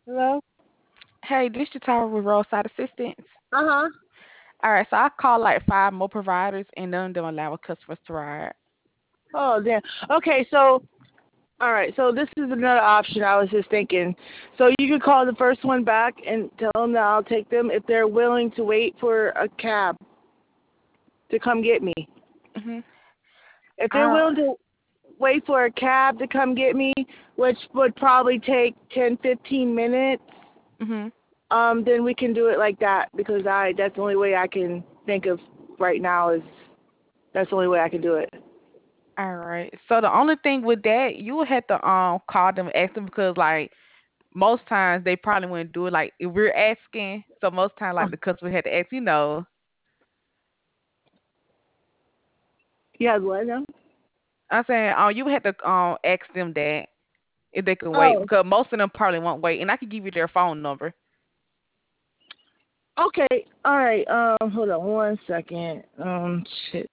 Hello? Hey, this is Tara with Roadside Assistance. Uh-huh. All right, so I called like five more providers, and none of them allow customers to ride. Oh, damn. Okay, so, all right, so this is another option I was just thinking. So you could call the first one back and tell them that I'll take them if they're willing to wait for a cab to come get me. Mhm. If they're Uh, willing to wait for a cab to come get me, which would probably take 10, 15 minutes, mhm. then we can do it like that because that's the only way I can think of right now is that's the only way I can do it. All right. So the only thing with that, you would have to call them and ask them because like most times they probably wouldn't do it like if we're asking. So most time like the customer had to ask. Yeah, what now? I'm saying you would have to ask them that if they can wait Oh, because most of them probably won't wait, and I can give you their phone number. okay. All right. Hold on one second. Shit.